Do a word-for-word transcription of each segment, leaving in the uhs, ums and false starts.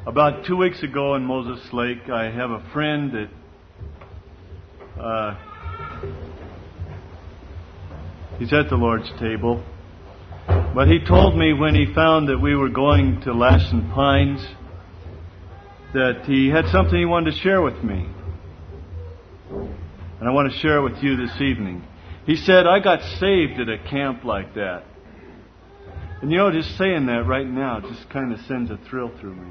About two weeks ago in Moses Lake, I have a friend that uh, he's at the Lord's table. But he told me when he found that we were going to Lassen Pines that he had something he wanted to share with me. And I want to share it with you this evening. He said, I got saved at a camp like that. And you know, just saying that right now just kind of sends a thrill through me.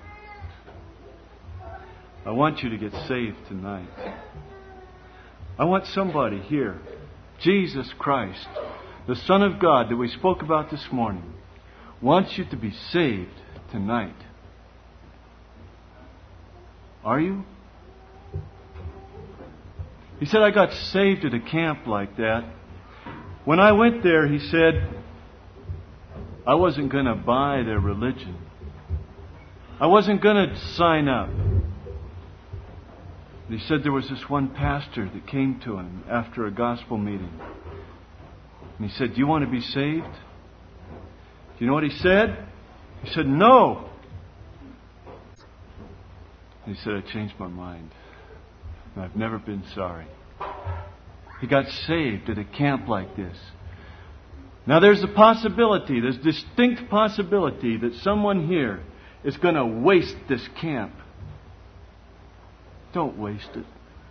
I want you to get saved tonight. I want somebody here, Jesus Christ, the Son of God that we spoke about this morning, wants you to be saved tonight. Are you? He said, I got saved at a camp like that. When I went there, he said, I wasn't going to buy their religion. I wasn't going to sign up. He said there was this one pastor that came to him after a gospel meeting. And he said, do you want to be saved? Do you know what he said? He said, no. He said, I changed my mind. And I've never been sorry. He got saved at a camp like this. Now there's a possibility, there's a distinct possibility that someone here is going to waste this camp. Don't waste it.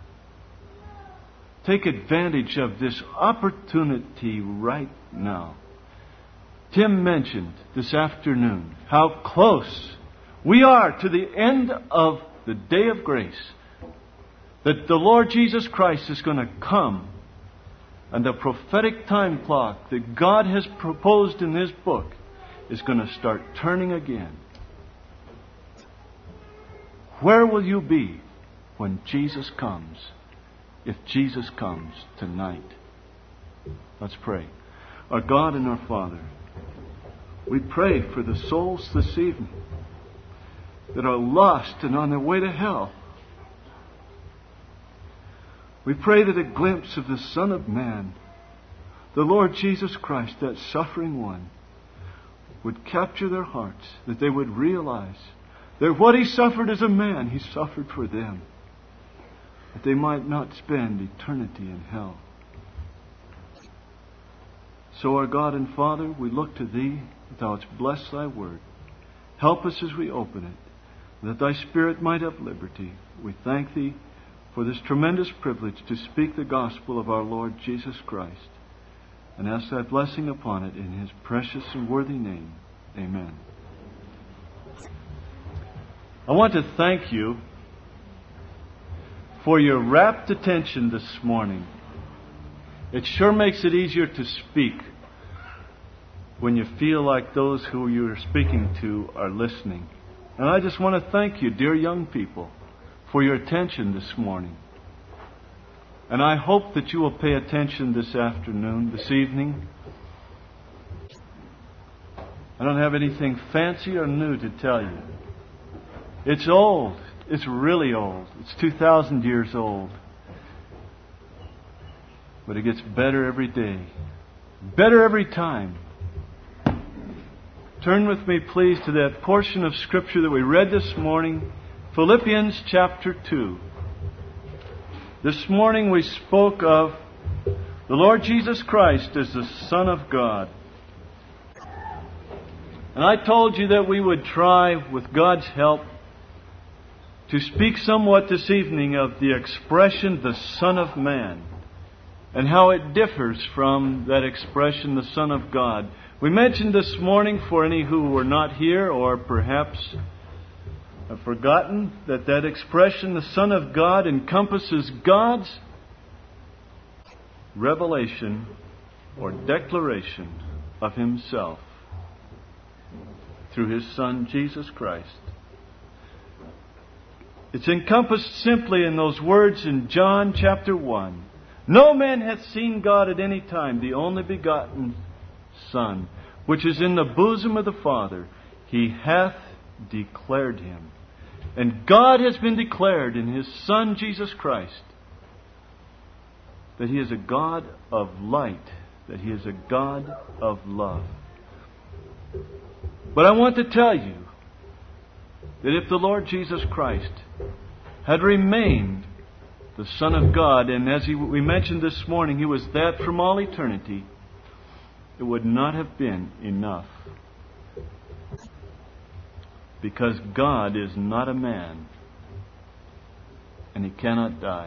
Take advantage of this opportunity right now. Tim mentioned this afternoon how close we are to the end of the day of grace. That the Lord Jesus Christ is going to come. And the prophetic time clock that God has proposed in this book is going to start turning again. Where will you be when Jesus comes? If Jesus comes tonight. Let's pray. Our God and our Father, we pray for the souls this evening that are lost and on their way to hell. We pray that a glimpse of the Son of Man, the Lord Jesus Christ, that suffering one, would capture their hearts, that they would realize that what He suffered as a man, He suffered for them, that they might not spend eternity in hell. So, our God and Father, we look to Thee, that Thou wouldst bless Thy Word. Help us as we open it, that Thy Spirit might have liberty. We thank Thee for this tremendous privilege to speak the gospel of our Lord Jesus Christ, and ask Thy blessing upon it in His precious and worthy name. Amen. I want to thank you for your rapt attention this morning. It sure makes it easier to speak when you feel like those who you're speaking to are listening. And I just want to thank you, dear young people, for your attention this morning. And I hope that you will pay attention this afternoon, this evening. I don't have anything fancy or new to tell you. It's old. It's really old. It's two thousand years old. But it gets better every day. Better every time. Turn with me, please, to that portion of Scripture that we read this morning, Philippians chapter two. This morning we spoke of the Lord Jesus Christ as the Son of God. And I told you that we would try, with God's help, to speak somewhat this evening of the expression, the Son of Man, and how it differs from that expression, the Son of God. We mentioned this morning, for any who were not here or perhaps have forgotten, that that expression, the Son of God, encompasses God's revelation or declaration of Himself through His Son, Jesus Christ. It's encompassed simply in those words in John chapter one. No man hath seen God at any time, the only begotten Son, which is in the bosom of the Father. He hath declared Him. And God has been declared in His Son, Jesus Christ, that He is a God of light, that He is a God of love. But I want to tell you that if the Lord Jesus Christ had remained the Son of God, and as he, we mentioned this morning, He was that from all eternity, it would not have been enough. Because God is not a man, and He cannot die.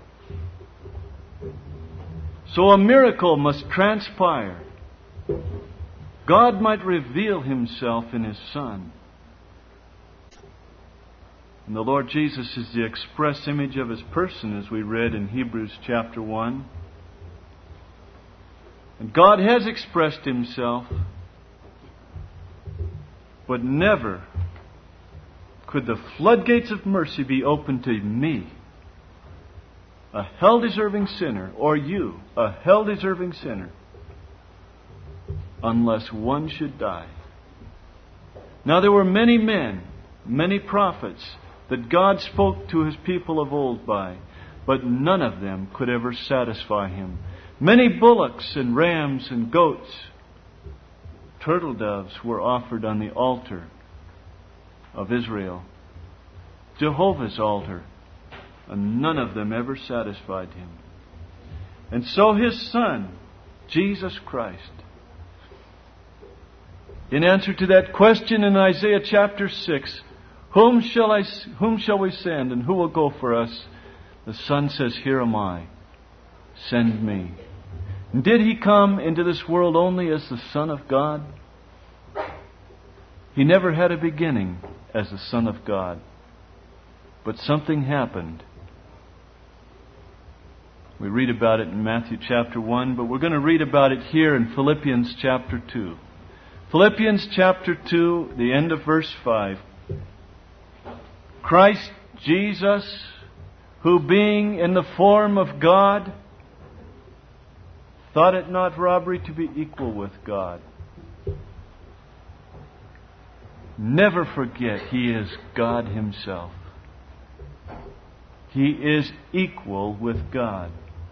So a miracle must transpire. God might reveal Himself in His Son. And the Lord Jesus is the express image of His person, as we read in Hebrews chapter one. And God has expressed Himself, but never could the floodgates of mercy be opened to me, a hell-deserving sinner, or you, a hell-deserving sinner, unless one should die. Now there were many men, many prophets, that God spoke to His people of old by, but none of them could ever satisfy Him. Many bullocks and rams and goats, turtle doves were offered on the altar of Israel, Jehovah's altar, and none of them ever satisfied Him. And so His Son, Jesus Christ, in answer to that question in Isaiah chapter six, Whom shall I, whom shall we send, and who will go for us? The Son says, Here am I. Send me. And did He come into this world only as the Son of God? He never had a beginning as the Son of God. But something happened. We read about it in Matthew chapter one, but we're going to read about it here in Philippians chapter two. Philippians chapter two, the end of verse five. Christ Jesus, who being in the form of God, thought it not robbery to be equal with God. Never forget, He is God Himself. He is equal with God.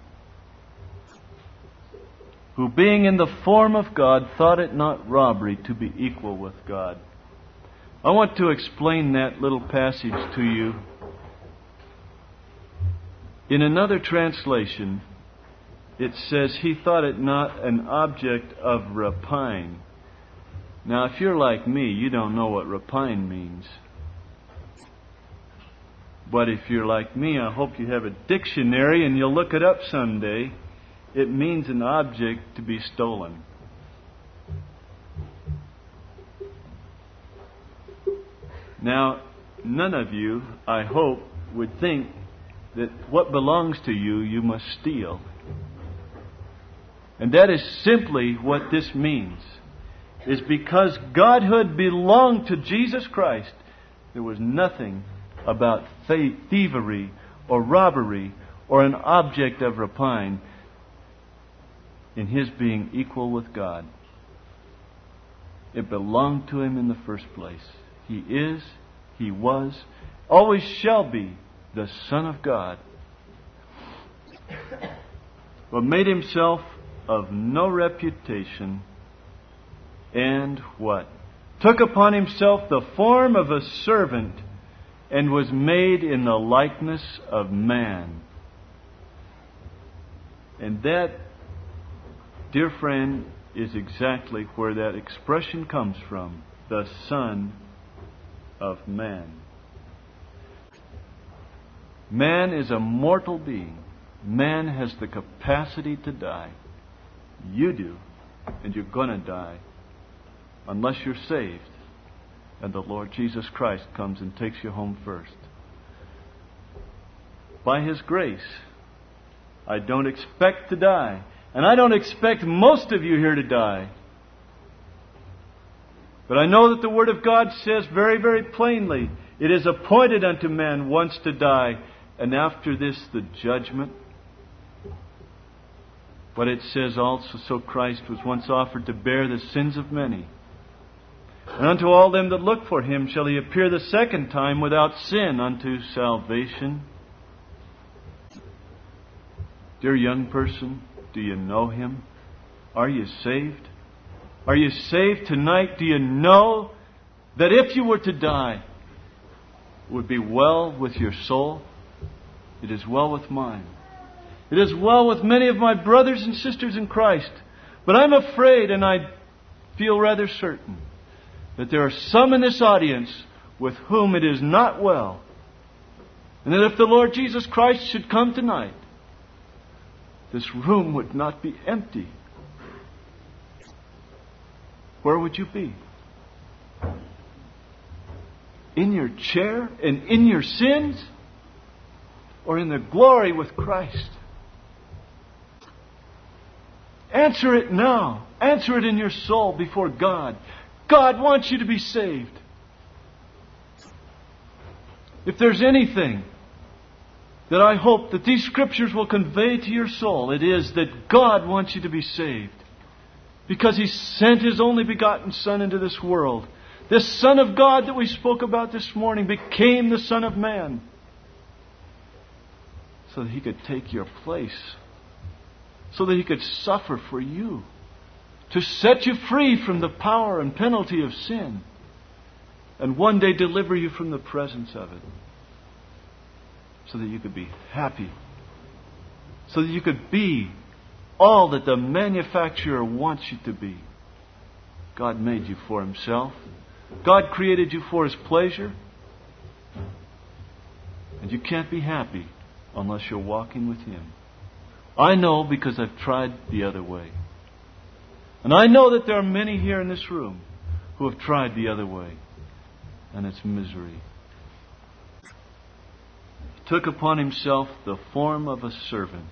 Who being in the form of God, thought it not robbery to be equal with God. I want to explain that little passage to you. In another translation, it says, He thought it not an object of rapine. Now, if you're like me, you don't know what rapine means. But if you're like me, I hope you have a dictionary and you'll look it up someday. It means an object to be stolen. Now, none of you, I hope, would think that what belongs to you, you must steal. And that is simply what this means. Is because Godhood belonged to Jesus Christ, there was nothing about thievery or robbery or an object of rapine in His being equal with God. It belonged to Him in the first place. He is, He was, always shall be the Son of God, but made Himself of no reputation, and what? Took upon Himself the form of a servant, and was made in the likeness of man. And that, dear friend, is exactly where that expression comes from. The Son of Man. Man is a mortal being. Man has the capacity to die. You do, and you're going to die unless you're saved and the Lord Jesus Christ comes and takes you home first. By His grace, I don't expect to die, and I don't expect most of you here to die. But I know that the Word of God says very, very plainly, it is appointed unto man once to die, and after this the judgment. But it says also, so Christ was once offered to bear the sins of many. And unto all them that look for Him shall He appear the second time without sin unto salvation. Dear young person, do you know Him? Are you saved? Are you saved tonight? Do you know that if you were to die, would be well with your soul, it is well with mine. It is well with many of my brothers and sisters in Christ. But I'm afraid, and I feel rather certain, that there are some in this audience with whom it is not well. And that if the Lord Jesus Christ should come tonight, this room would not be empty. Where would you be? In your chair and in your sins? Or in the glory with Christ? Answer it now. Answer it in your soul before God. God wants you to be saved. If there's anything that I hope that these Scriptures will convey to your soul, it is that God wants you to be saved. Because He sent His only begotten Son into this world. This Son of God that we spoke about this morning became the Son of Man, so that He could take your place. So that He could suffer for you. To set you free from the power and penalty of sin. And one day deliver you from the presence of it. So that you could be happy. So that you could be all that the manufacturer wants you to be. God made you for Himself. God created you for His pleasure. And you can't be happy unless you're walking with Him. I know because I've tried the other way. And I know that there are many here in this room who have tried the other way. And it's misery. He took upon Himself the form of a servant.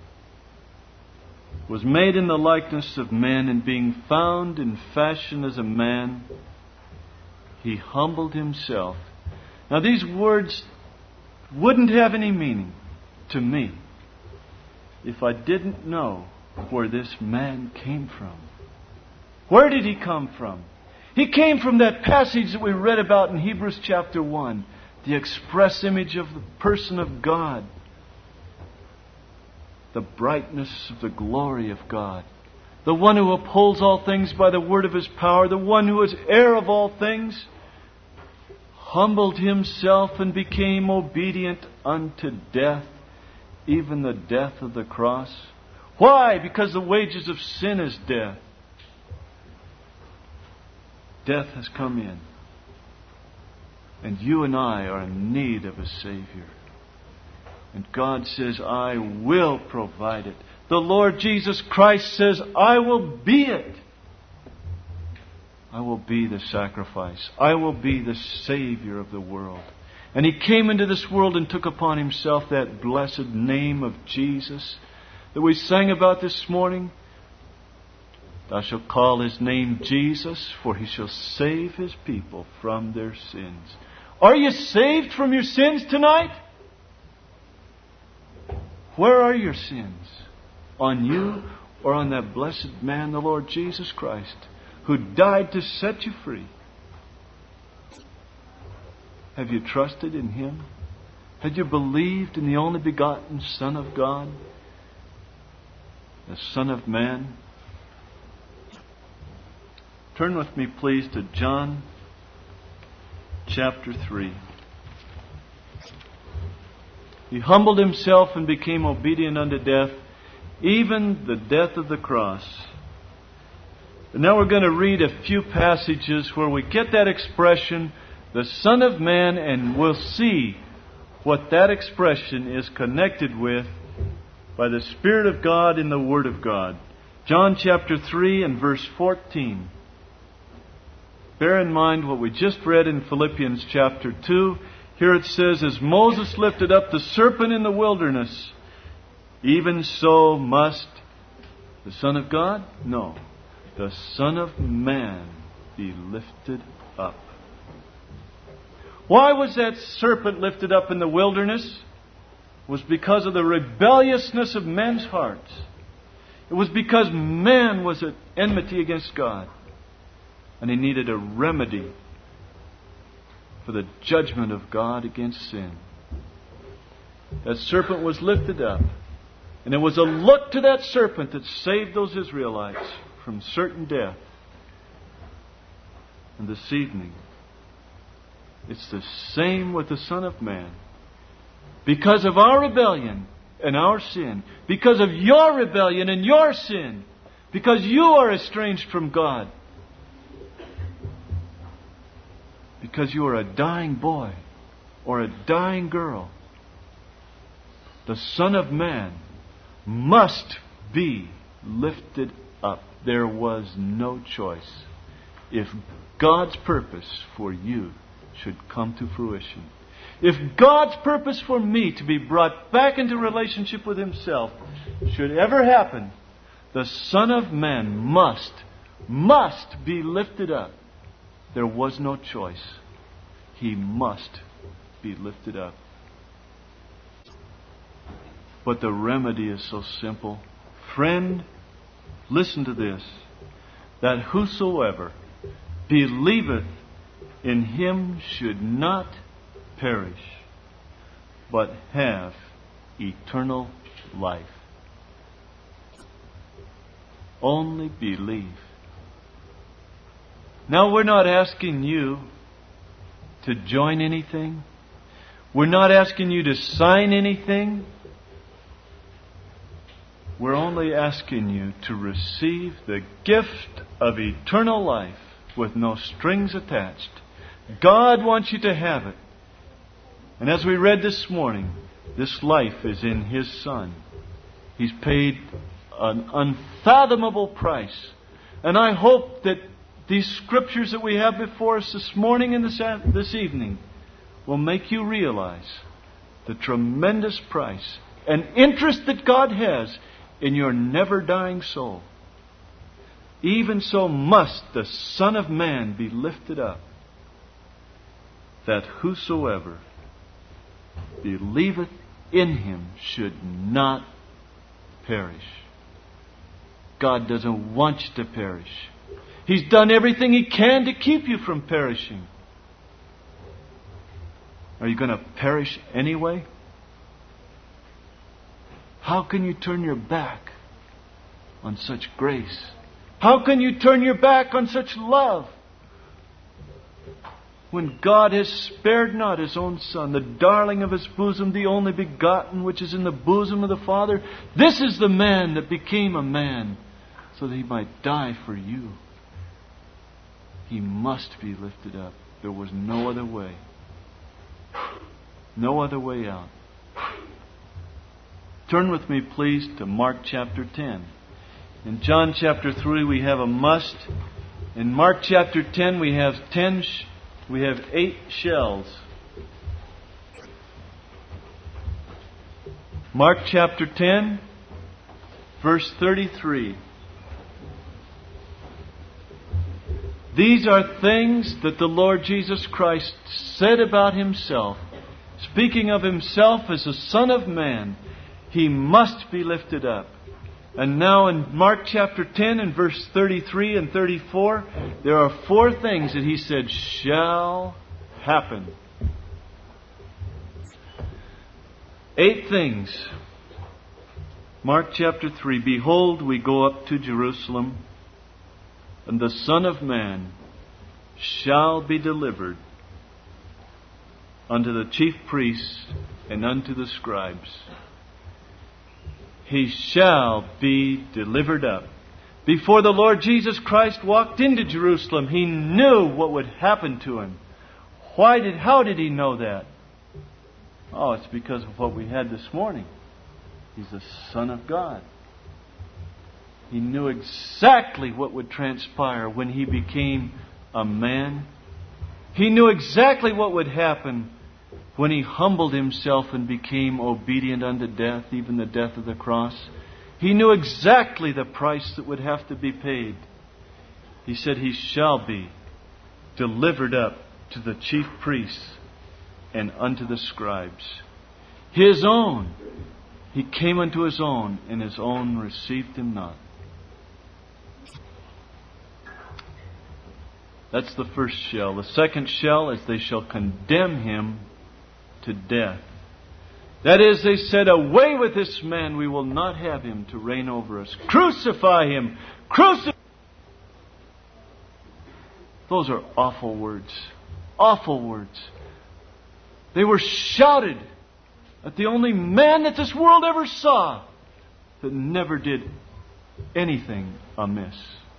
Was made in the likeness of men, and being found in fashion as a man, He humbled Himself. Now these words wouldn't have any meaning to me if I didn't know where this man came from. Where did He come from? He came from that passage that we read about in Hebrews chapter one. The express image of the person of God. The brightness of the glory of God. The one who upholds all things by the word of His power. The one who is heir of all things. Humbled Himself and became obedient unto death. Even the death of the cross. Why? Because the wages of sin is death. Death has come in. And you and I are in need of a Savior. And God says, I will provide it. The Lord Jesus Christ says, I will be it. I will be the sacrifice. I will be the Savior of the world. And He came into this world and took upon Himself that blessed name of Jesus that we sang about this morning. Thou shalt call His name Jesus, for He shall save His people from their sins. Are you saved from your sins tonight? Where are your sins? On you or on that blessed man, the Lord Jesus Christ, who died to set you free? Have you trusted in Him? Have you believed in the only begotten Son of God? The Son of Man? Turn with me, please, to John chapter three. He humbled Himself and became obedient unto death, even the death of the cross. And now we're going to read a few passages where we get that expression, the Son of Man, and we'll see what that expression is connected with by the Spirit of God in the Word of God. John chapter three and verse fourteen. Bear in mind what we just read in Philippians chapter two. Here it says, as Moses lifted up the serpent in the wilderness, even so must the Son of God? No. The Son of Man be lifted up. Why was that serpent lifted up in the wilderness? It was because of the rebelliousness of men's hearts. It was because man was at enmity against God. And he needed a remedy for the judgment of God against sin. That serpent was lifted up. And it was a look to that serpent that saved those Israelites from certain death. And this evening, It's the same with the Son of Man. Because of our rebellion and our sin, because of your rebellion and your sin, because you are estranged from God, because you are a dying boy or a dying girl, the Son of Man must be lifted up. There was no choice if God's purpose for you should come to fruition. If God's purpose for me to be brought back into relationship with Himself should ever happen, the Son of Man must, must be lifted up. There was no choice. He must be lifted up. But the remedy is so simple. Friend, listen to this. That whosoever believeth in Him should not perish, but have eternal life. Only believe. Now, we're not asking you to join anything. We're not asking you to sign anything. We're only asking you to receive the gift of eternal life with no strings attached. God wants you to have it. And as we read this morning, this life is in His Son. He's paid an unfathomable price. And I hope that these scriptures that we have before us this morning and this, this evening will make you realize the tremendous price and interest that God has in your never-dying soul. Even so must the Son of Man be lifted up, that whosoever believeth in Him should not perish. God doesn't want you to perish. He's done everything He can to keep you from perishing. Are you going to perish anyway? How can you turn your back on such grace? How can you turn your back on such love? When God has spared not His own Son, the darling of His bosom, the only begotten which is in the bosom of the Father. This is the man that became a man so that He might die for you. He must be lifted up. There was no other way. No other way out. Turn with me, please, to Mark chapter ten. In John chapter three, we have a must. In Mark chapter ten, we have ten. Sh- we have eight shells. Mark chapter ten, verse thirty-three. These are things that the Lord Jesus Christ said about Himself, speaking of Himself as the Son of Man. He must be lifted up. And now in Mark chapter ten and verse thirty-three and thirty-four, there are four things that He said shall happen. Eight things. Mark chapter three. Behold, we go up to Jerusalem, and the Son of Man shall be delivered unto the chief priests and unto the scribes. He shall be delivered up. Before the Lord Jesus Christ walked into Jerusalem, He knew what would happen to Him. Why did, how did He know that? Oh, it's because of what we had this morning. He's the Son of God. He knew exactly what would transpire when He became a man. He knew exactly what would happen when He humbled Himself and became obedient unto death, even the death of the cross. He knew exactly the price that would have to be paid. He said, He shall be delivered up to the chief priests and unto the scribes. His own. He came unto His own, and His own received Him not. That's the first shell. The second shell is they shall condemn Him to death. That is, they said, away with this man, we will not have Him to reign over us. Crucify Him! Crucify! Those are awful words. Awful words. They were shouted at the only man that this world ever saw that never did anything amiss.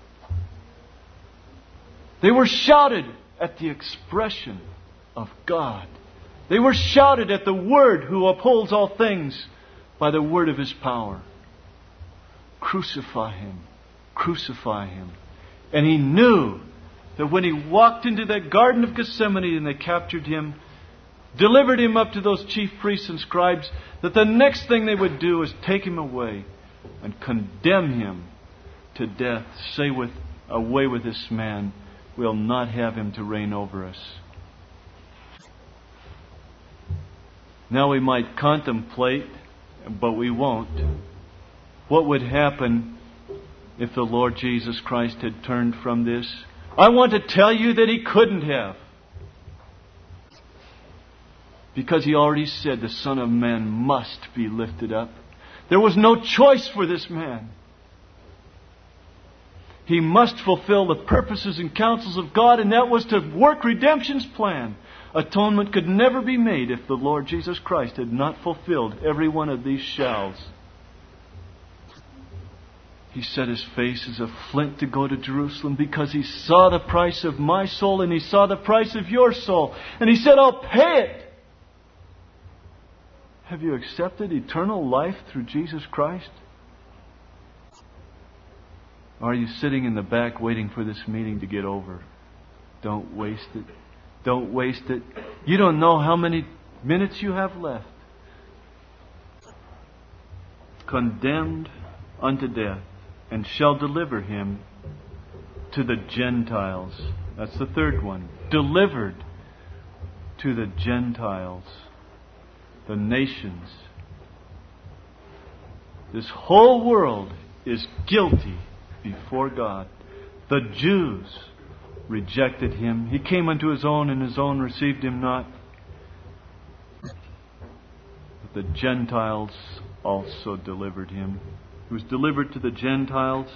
They were shouted at the expression of God. They were shouted at the Word who upholds all things by the word of His power. Crucify Him. Crucify Him. And He knew that when He walked into that Garden of Gethsemane and they captured Him, delivered Him up to those chief priests and scribes, that the next thing they would do is take Him away and condemn Him to death. Say, with away with this man. We'll not have Him to reign over us. Now we might contemplate, but we won't, what would happen if the Lord Jesus Christ had turned from this. I want to tell you that He couldn't have. Because He already said the Son of Man must be lifted up. There was no choice for this man. He must fulfill the purposes and counsels of God, and that was to work redemption's plan. Atonement could never be made if the Lord Jesus Christ had not fulfilled every one of these shalls. He set His face as a flint to go to Jerusalem because He saw the price of my soul and He saw the price of your soul. And He said, I'll pay it. Have you accepted eternal life through Jesus Christ? Or are you sitting in the back waiting for this meeting to get over? Don't waste it. Don't waste it. You don't know how many minutes you have left. Condemned unto death, and shall deliver Him to the Gentiles. That's the third one. Delivered to the Gentiles, the nations. This whole world is guilty before God. The Jews rejected Him. He came unto His own, and His own received Him not. But the Gentiles also delivered Him. He was delivered to the Gentiles.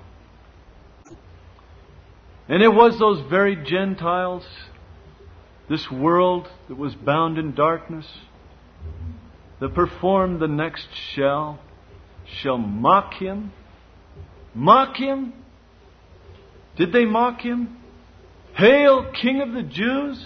And it was those very Gentiles, this world that was bound in darkness, that performed the next shall, shall mock Him. Mock Him? Did they mock Him? Hail, King of the Jews!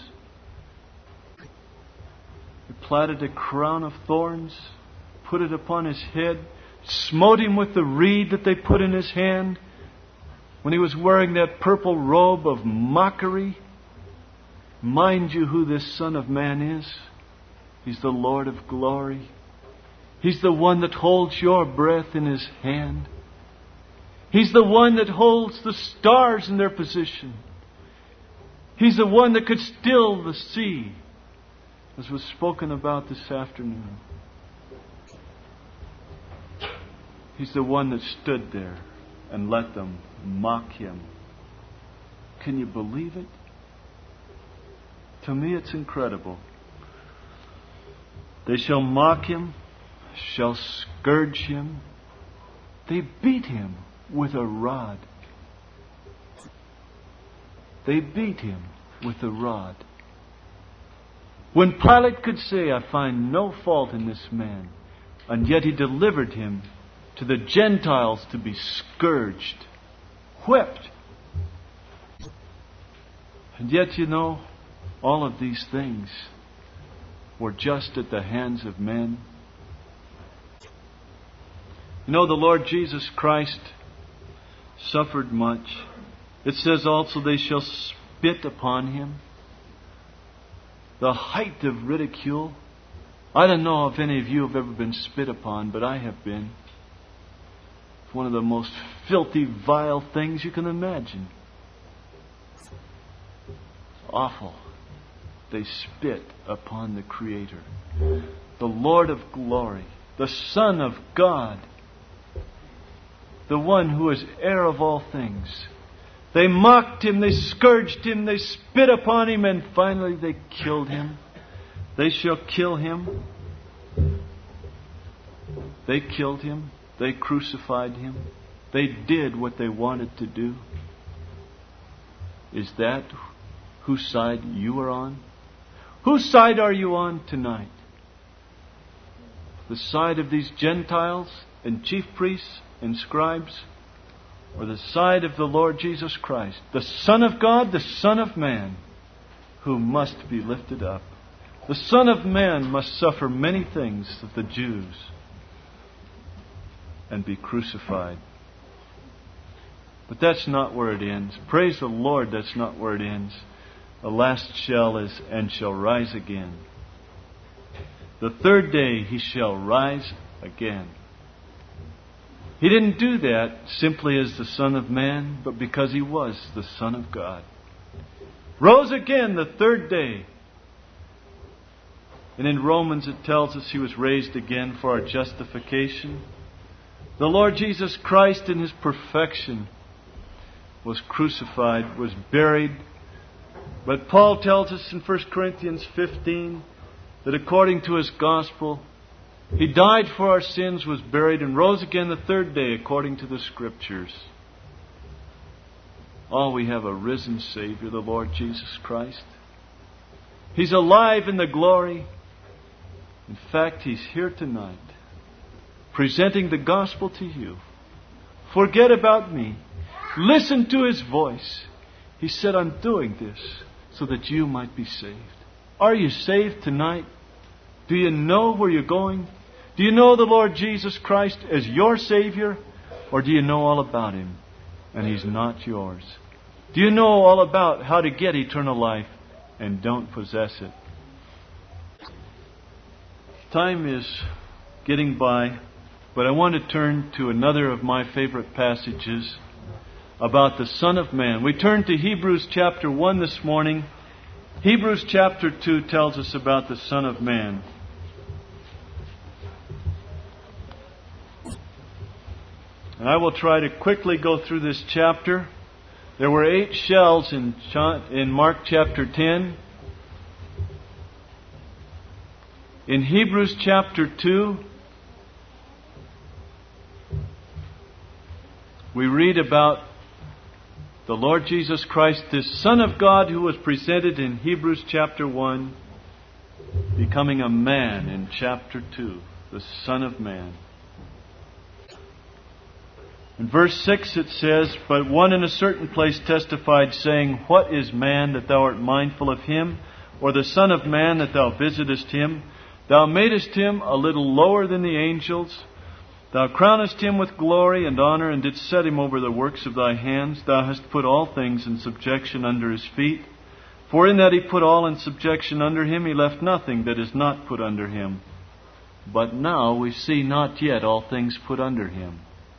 They platted a crown of thorns, put it upon His head, smote Him with the reed that they put in His hand when He was wearing that purple robe of mockery. Mind you who this Son of Man is. He's the Lord of glory. He's the one that holds your breath in His hand. He's the one that holds the stars in their position. He's the one that could still the sea, as was spoken about this afternoon. He's the one that stood there and let them mock Him. Can you believe it? To me it's incredible. They shall mock Him, shall scourge Him. They beat Him with a rod. They beat Him with a rod. When Pilate could say, I find no fault in this man, and yet He delivered Him to the Gentiles to be scourged, whipped. And yet, you know, all of these things were just at the hands of men. You know, the Lord Jesus Christ suffered much. It says also they shall spit upon Him. The height of ridicule. I don't know if any of you have ever been spit upon, but I have been. It's one of the most filthy, vile things you can imagine. Awful. They spit upon the Creator, the Lord of glory, the Son of God, the one who is heir of all things. They mocked Him, they scourged Him, they spit upon Him, and finally they killed Him. They shall kill Him. They killed Him. They crucified Him. They did what they wanted to do. Is that whose side you are on? Whose side are you on tonight? The side of these Gentiles and chief priests and scribes? Or the side of the Lord Jesus Christ, the Son of God, the Son of Man, who must be lifted up? The Son of Man must suffer many things of the Jews and be crucified. But that's not where it ends. Praise the Lord, that's not where it ends. The last shall is, and shall rise again. The third day he shall rise again. He didn't do that simply as the Son of Man, but because He was the Son of God. Rose again the third day. And in Romans it tells us He was raised again for our justification. The Lord Jesus Christ in His perfection was crucified, was buried. But Paul tells us in First Corinthians fifteen that according to His gospel, He died for our sins, was buried, and rose again the third day according to the Scriptures. Oh, we have a risen Savior, the Lord Jesus Christ. He's alive in the glory. In fact, He's here tonight, presenting the gospel to you. Forget about me. Listen to His voice. He said, I'm doing this so that you might be saved. Are you saved tonight? Do you know where you're going? Do you know the Lord Jesus Christ as your Savior? Or do you know all about Him and He's not yours? Do you know all about how to get eternal life and don't possess it? Time is getting by, but I want to turn to another of my favorite passages about the Son of Man. We turn to Hebrews chapter one this morning. Hebrews chapter two tells us about the Son of Man. And I will try to quickly go through this chapter. There were eight shells in in Mark chapter ten. In Hebrews chapter two, we read about the Lord Jesus Christ, this Son of God who was presented in Hebrews chapter one, becoming a man in chapter two, the Son of Man. In verse six it says, But one in a certain place testified, saying, What is man that thou art mindful of him? Or the Son of Man that thou visitest him? Thou madest him a little lower than the angels. Thou crownest him with glory and honor, and didst set him over the works of thy hands. Thou hast put all things in subjection under his feet. For in that he put all in subjection under him, he left nothing that is not put under him. But now we see not yet all things put under him.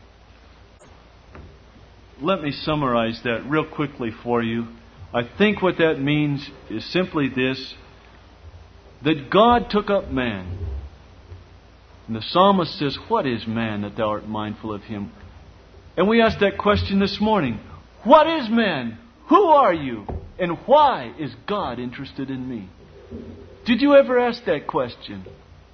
Let me summarize that real quickly for you. I think what that means is simply this, that God took up man. And the psalmist says, What is man that thou art mindful of him? And we asked that question this morning. What is man? Who are you? And why is God interested in me? Did you ever ask that question?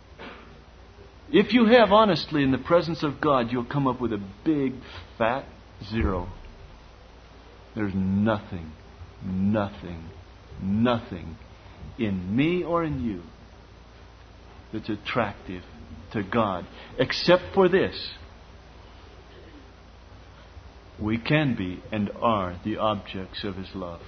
If you have, honestly, in the presence of God, you'll come up with a big, fat zero. There's nothing, nothing, nothing in me or in you that's attractive to God, except for this. We can be and are the objects of His love.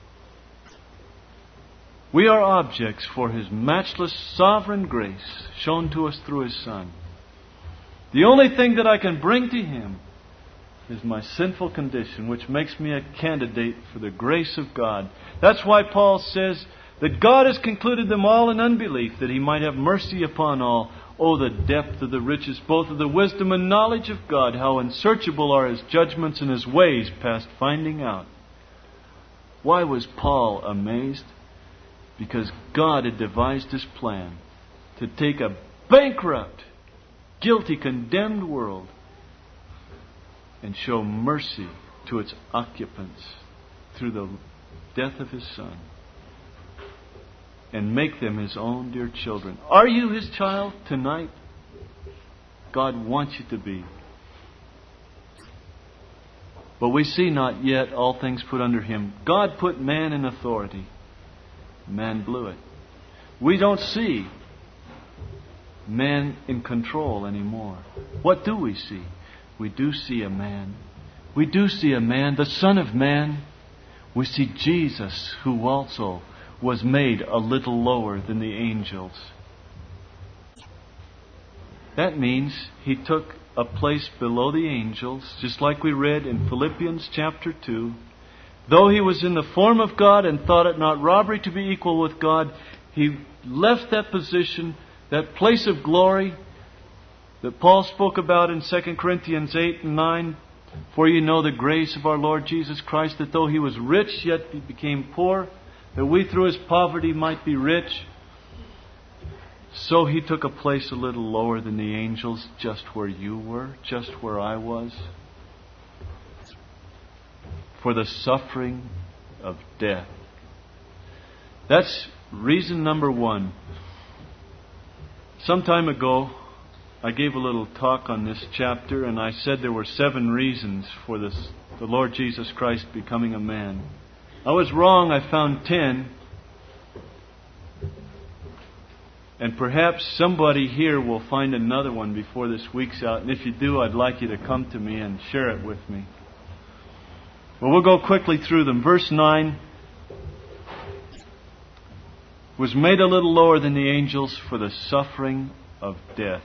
We are objects for His matchless sovereign grace shown to us through His Son. The only thing that I can bring to Him is my sinful condition, which makes me a candidate for the grace of God. That's why Paul says that God has concluded them all in unbelief, that He might have mercy upon all. Oh, the depth of the riches, both of the wisdom and knowledge of God, how unsearchable are His judgments and His ways past finding out. Why was Paul amazed? Because God had devised His plan to take a bankrupt, guilty, condemned world and show mercy to its occupants through the death of His Son, and make them His own dear children. Are you His child tonight? God wants you to be. But we see not yet all things put under Him. God put man in authority. Man blew it. We don't see man in control anymore. What do we see? We do see a man. We do see a man, the Son of Man. We see Jesus, who also was made a little lower than the angels. That means He took a place below the angels, just like we read in Philippians chapter two. Though He was in the form of God and thought it not robbery to be equal with God, He left that position, that place of glory that Paul spoke about in Second Corinthians eight and nine. For you know the grace of our Lord Jesus Christ, that though He was rich, yet He became poor, that we through His poverty might be rich. So He took a place a little lower than the angels, just where you were, just where I was, for the suffering of death. That's reason number one. Some time ago, I gave a little talk on this chapter, and I said there were seven reasons for this, the Lord Jesus Christ becoming a man. I was wrong. I found ten. And perhaps somebody here will find another one before this week's out. And if you do, I'd like you to come to me and share it with me. Well, we'll go quickly through them. Verse nine. Was made a little lower than the angels for the suffering of death.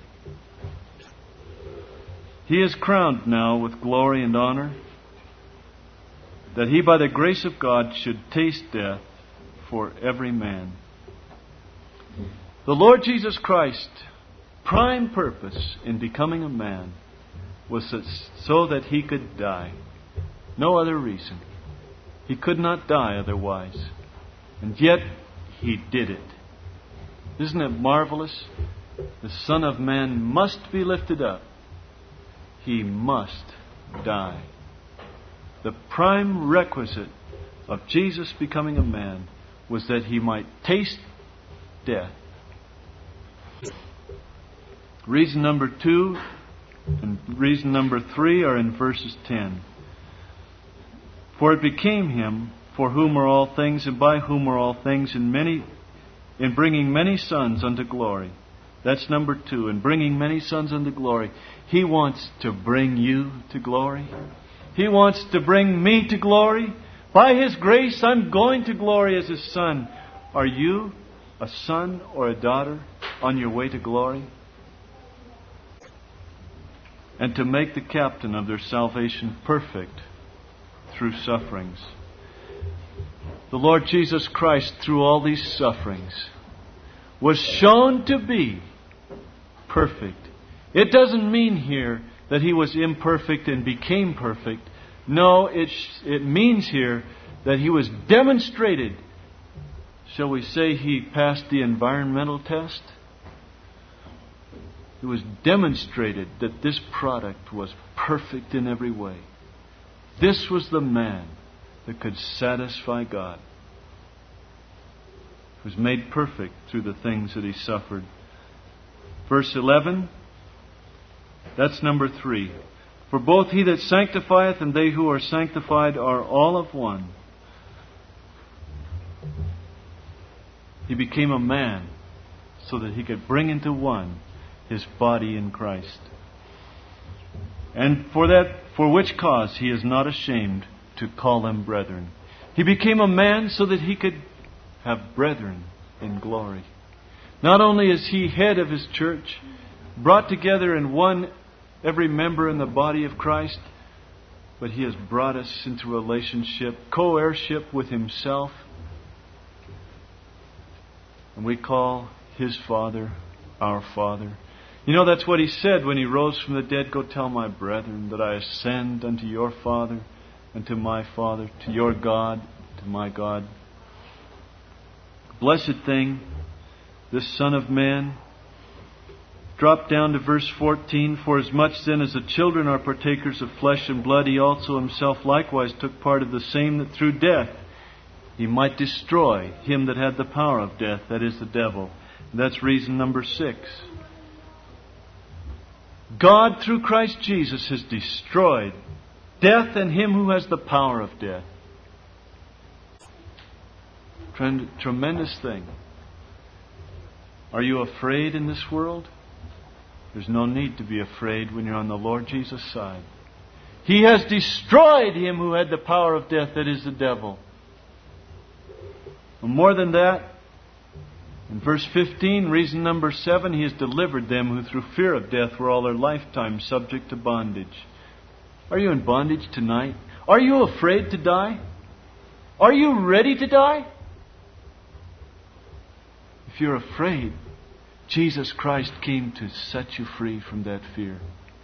He is crowned now with glory and honor, that He by the grace of God should taste death for every man. The Lord Jesus Christ, prime purpose in becoming a man was so that He could die. No other reason. He could not die otherwise. And yet He did it. Isn't it marvelous? The Son of Man must be lifted up. He must die. The prime requisite of Jesus becoming a man was that He might taste death. Reason number two and reason number three are in verses ten. For it became Him, for whom are all things, and by whom are all things, in many, in bringing many sons unto glory. That's number two. In bringing many sons unto glory. He wants to bring you to glory. He wants to bring me to glory. By His grace, I'm going to glory as His son. Are you a son or a daughter on your way to glory? And to make the captain of their salvation perfect through sufferings. The Lord Jesus Christ, through all these sufferings, was shown to be perfect. It doesn't mean here that He was imperfect and became perfect. No, it, it means here that He was demonstrated. Shall we say He passed the environmental test? It was demonstrated that this product was perfect in every way. This was the man that could satisfy God. Was made perfect through the things that He suffered. Verse eleven, that's number three. For both He that sanctifieth and they who are sanctified are all of one. He became a man so that He could bring into one His body in Christ. And for that, for which cause He is not ashamed to call them brethren. He became a man so that He could have brethren in glory. Not only is He head of His church, brought together in one every member in the body of Christ, but He has brought us into relationship, co-heirship with Himself. And we call His Father our Father. You know, that's what He said when He rose from the dead. Go tell my brethren that I ascend unto your Father and to my Father, to your God, to my God. Blessed thing, this Son of Man. Drop down to verse fourteen. For as much then as the children are partakers of flesh and blood, He also Himself likewise took part of the same, that through death He might destroy him that had the power of death, that is, the devil. And that's reason number six. God, through Christ Jesus, has destroyed death and him who has the power of death. Tremendous thing. Are you afraid in this world? There's no need to be afraid when you're on the Lord Jesus' side. He has destroyed him who had the power of death, that is the devil. And more than that, in verse fifteen, reason number seven, He has delivered them who through fear of death were all their lifetime subject to bondage. Are you in bondage tonight? Are you afraid to die? Are you ready to die? If you're afraid, Jesus Christ came to set you free from that fear.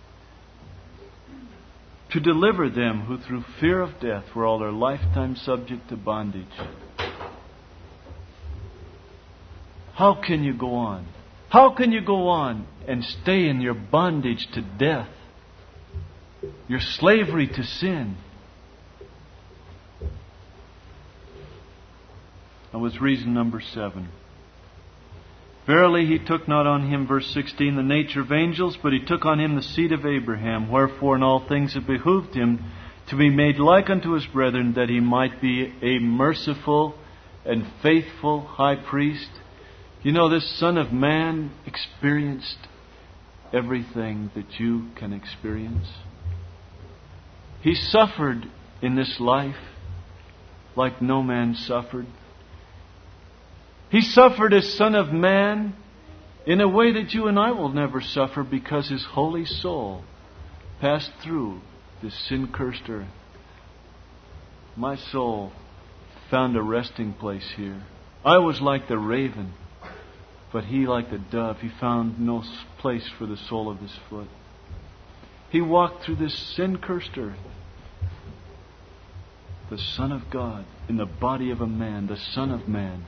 To deliver them who through fear of death were all their lifetime subject to bondage. How can you go on? How can you go on and stay in your bondage to death? Your slavery to sin? That was reason number seven. Verily He took not on Him, verse sixteen, the nature of angels, but He took on Him the seed of Abraham. Wherefore in all things it behooved Him to be made like unto His brethren, that He might be a merciful and faithful high priest. You know, this Son of Man experienced everything that you can experience. He suffered in this life like no man suffered. He suffered as Son of Man in a way that you and I will never suffer, because His holy soul passed through this sin-cursed earth. My soul found a resting place here. I was like the raven, but He like the dove. He found no place for the sole of His foot. He walked through this sin-cursed earth. The Son of God in the body of a man, the Son of Man,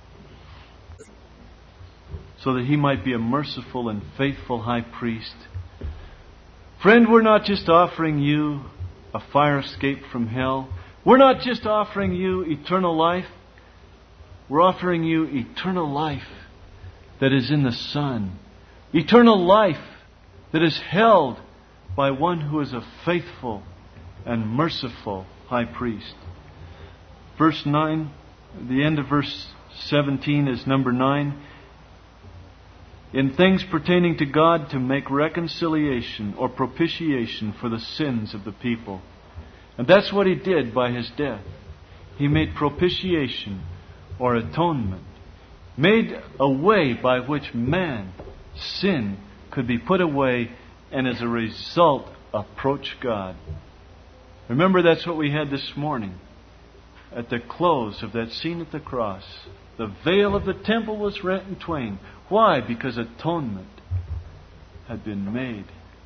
so that He might be a merciful and faithful high priest. Friend, we're not just offering you a fire escape from hell. We're not just offering you eternal life. We're offering you eternal life that is in the Son. Eternal life that is held by one who is a faithful and merciful high priest. Verse nine, the end of verse seventeen is number nine. In things pertaining to God, to make reconciliation or propitiation for the sins of the people. And that's what He did by His death. He made propitiation or atonement. Made a way by which man, sin, could be put away and as a result approach God. Remember, that's what we had this morning. At the close of that scene at the cross, the veil of the temple was rent in twain. Why? Because atonement had been made.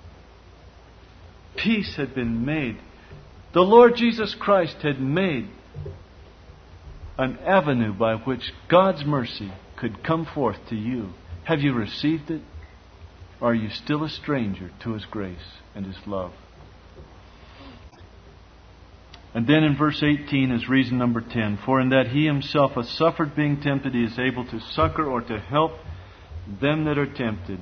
Peace had been made. The Lord Jesus Christ had made an avenue by which God's mercy could come forth to you. Have you received it? Or are you still a stranger to His grace and His love? And then in verse eighteen is reason number ten. For in that He Himself has suffered being tempted, He is able to succor or to help them that are tempted.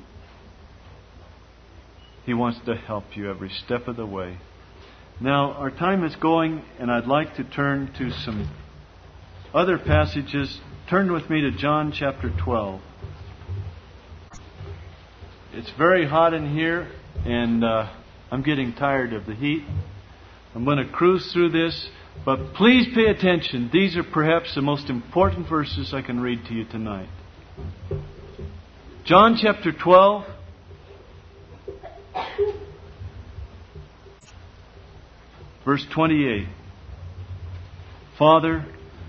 He wants to help you every step of the way. Now, our time is going, and I'd like to turn to some other passages. Turn with me to John chapter twelve. It's very hot in here, and uh, I'm getting tired of the heat. I'm going to cruise through this, but please pay attention. These are perhaps the most important verses I can read to you tonight. John chapter twelve, verse twenty-eight. Father,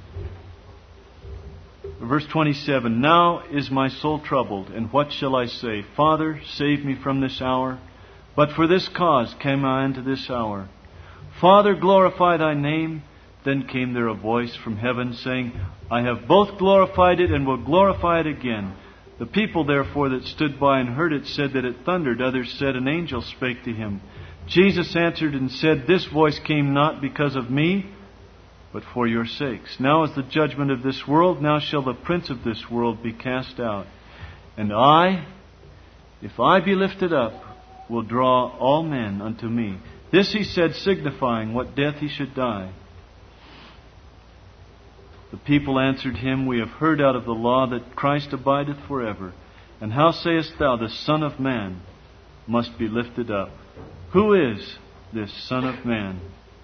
verse twenty-seven. Now is my soul troubled, and what shall I say? Father, save me from this hour. But for this cause came I into this hour. Father, glorify Thy name. Then came there a voice from heaven, saying, I have both glorified it and will glorify it again. The people therefore that stood by and heard it said that it thundered. Others said, an angel spake to him. Jesus answered and said, This voice came not because of me, but for your sakes. Now is the judgment of this world. Now shall the prince of this world be cast out. And I, if I be lifted up, will draw all men unto me. This He said, signifying what death He should die. The people answered him, We have heard out of the law that Christ abideth forever. And how sayest thou, the Son of Man must be lifted up? Who is this Son of Man?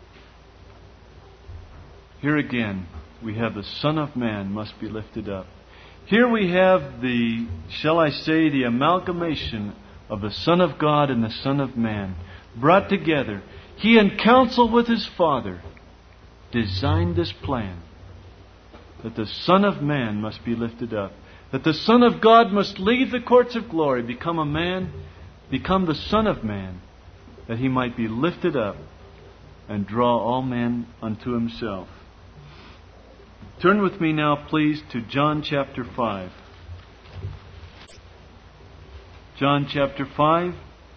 Here again, we have the Son of Man must be lifted up. Here we have the, shall I say, the amalgamation of the Son of God and the Son of Man brought together. He, in counsel with His Father, designed this plan that the Son of Man must be lifted up, that the Son of God must leave the courts of glory, become a man, become the Son of Man, that He might be lifted up and draw all men unto Himself. Turn with me now, please, to John chapter five. John chapter five,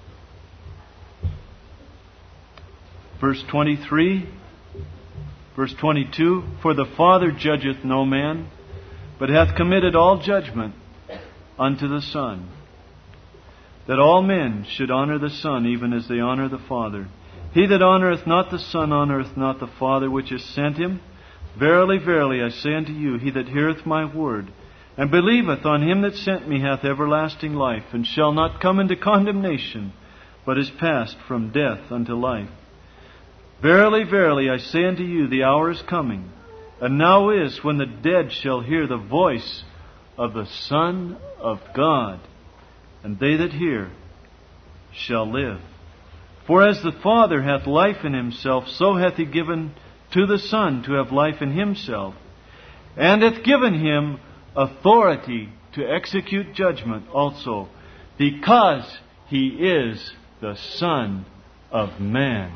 verse twenty-three, verse twenty-two. For the Father judgeth no man, but hath committed all judgment unto the Son, that all men should honor the Son, even as they honor the Father. He that honoureth not the Son honoureth not the Father which hath sent Him. Verily, verily, I say unto you, he that heareth my word, and believeth on Him that sent me, hath everlasting life, and shall not come into condemnation, but is passed from death unto life. Verily, verily, I say unto you, the hour is coming, and now is, when the dead shall hear the voice of the Son of God, and they that hear shall live. For as the Father hath life in Himself, so hath He given to the Son to have life in Himself, and hath given Him authority to execute judgment also, because He is the Son of Man.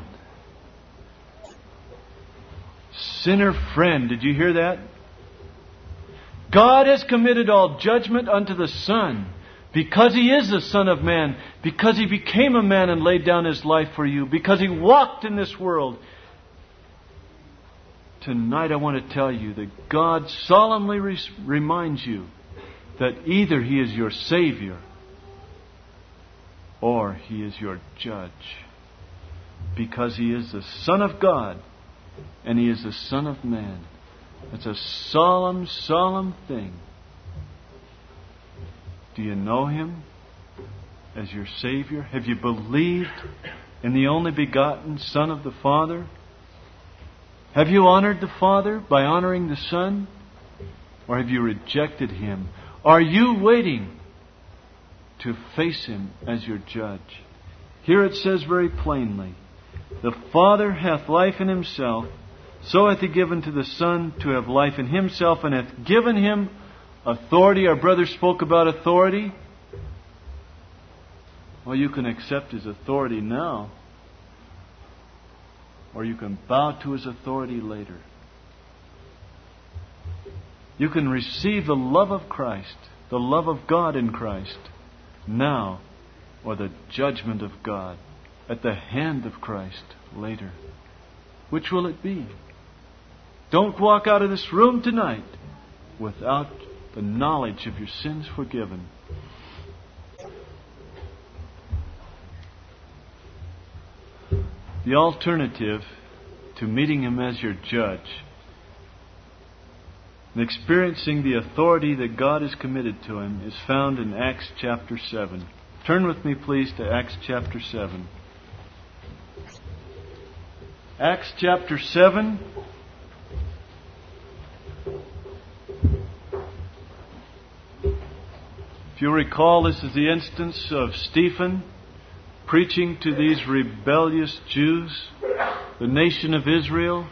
Sinner friend, did you hear that? God has committed all judgment unto the Son, because He is the Son of Man, because He became a man and laid down His life for you, because He walked in this world. Tonight I want to tell you that God solemnly re- reminds you that either He is your Savior or He is your judge. Because He is the Son of God and He is the Son of Man. It's a solemn, solemn thing. Do you know Him as your Savior? Have you believed in the only begotten Son of the Father? Have you honored the Father by honoring the Son? Or have you rejected Him? Are you waiting to face Him as your judge? Here it says very plainly, the Father hath life in Himself, so hath He given to the Son to have life in Himself, and hath given Him authority. Our brother spoke about authority. Well, you can accept His authority now, or you can bow to His authority later. You can receive the love of Christ, the love of God in Christ, now, or the judgment of God at the hand of Christ later. Which will it be? Don't walk out of this room tonight without the knowledge of your sins forgiven. The alternative to meeting Him as your judge and experiencing the authority that God has committed to Him is found in Acts chapter seven. Turn with me, please, to Acts chapter seven. Acts chapter seven. If you recall, this is the instance of Stephen preaching to these rebellious Jews, the nation of Israel.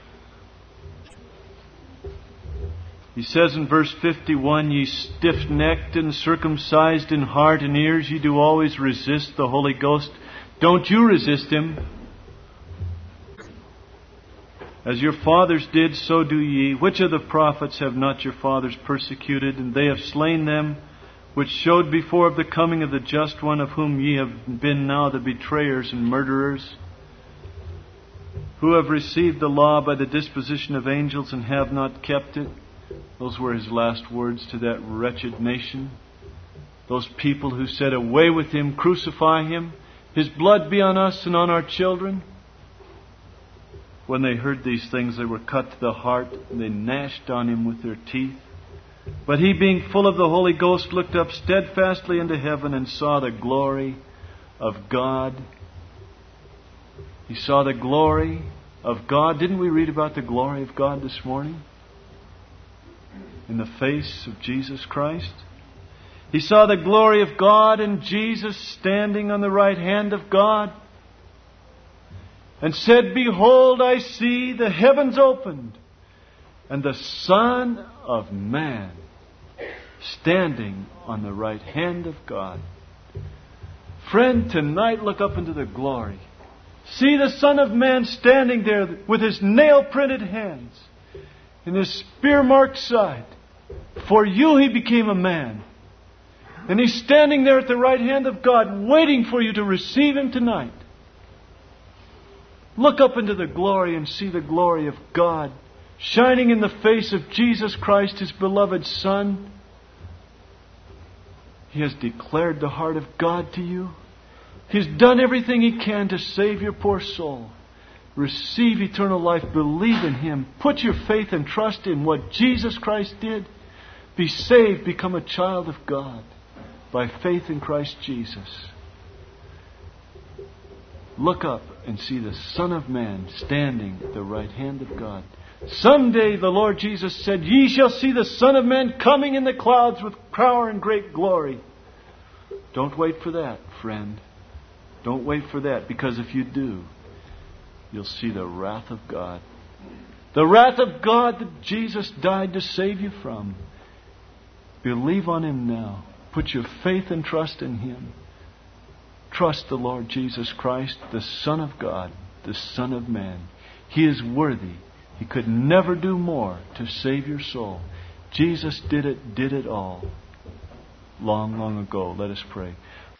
He says in verse fifty-one, Ye stiff-necked and circumcised in heart and ears, ye do always resist the Holy Ghost. Don't you resist Him. As your fathers did, so do ye. Which of the prophets have not your fathers persecuted? And they have slain them which showed before of the coming of the just one, of whom ye have been now the betrayers and murderers, who have received the law by the disposition of angels and have not kept it. Those were His last words to that wretched nation. Those people who said, Away with Him, crucify Him, His blood be on us and on our children. When they heard these things, they were cut to the heart, and they gnashed on him with their teeth. But he, being full of the Holy Ghost, looked up steadfastly into heaven and saw the glory of God. He saw the glory of God. Didn't we read about the glory of God this morning? In the face of Jesus Christ. He saw the glory of God and Jesus standing on the right hand of God. And said, Behold, I see the heavens opened, and the Son of Man standing on the right hand of God. Friend, tonight look up into the glory. See the Son of Man standing there with His nail-printed hands and His spear-marked side. For you He became a man. And He's standing there at the right hand of God, waiting for you to receive Him tonight. Look up into the glory and see the glory of God shining in the face of Jesus Christ, His beloved Son. He has declared the heart of God to you. He's done everything He can to save your poor soul. Receive eternal life. Believe in Him. Put your faith and trust in what Jesus Christ did. Be saved. Become a child of God by faith in Christ Jesus. Look up and see the Son of Man standing at the right hand of God. Someday the Lord Jesus said, Ye shall see the Son of Man coming in the clouds with power and great glory. Don't wait for that, friend. Don't wait for that, because if you do, you'll see the wrath of God. The wrath of God that Jesus died to save you from. Believe on Him now. Put your faith and trust in Him. Trust the Lord Jesus Christ, the Son of God, the Son of Man. He is worthy. He could never do more to save your soul. Jesus did it, did it all. Long, long ago. Let us pray.